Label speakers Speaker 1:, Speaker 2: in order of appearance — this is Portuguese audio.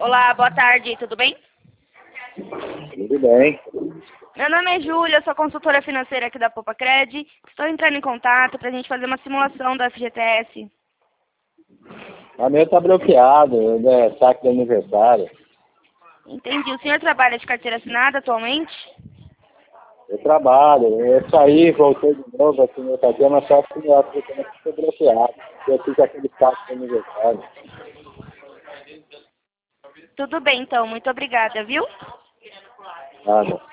Speaker 1: Olá, boa tarde, tudo bem?
Speaker 2: Tudo bem.
Speaker 1: Meu nome é Júlia, sou consultora financeira aqui da Popacred. Estou entrando em contato para a gente fazer uma simulação do FGTS.
Speaker 2: A minha tá bloqueado, é saque de aniversário.
Speaker 1: Entendi. O senhor trabalha de carteira assinada atualmente?
Speaker 2: Eu trabalho, eu saí, voltei de novo aqui no carteira, mas só que meu aplicativo foi bloqueado. Eu fiz aquele saque de aniversário.
Speaker 1: Tudo bem, então. Muito obrigada, viu?
Speaker 2: Nada.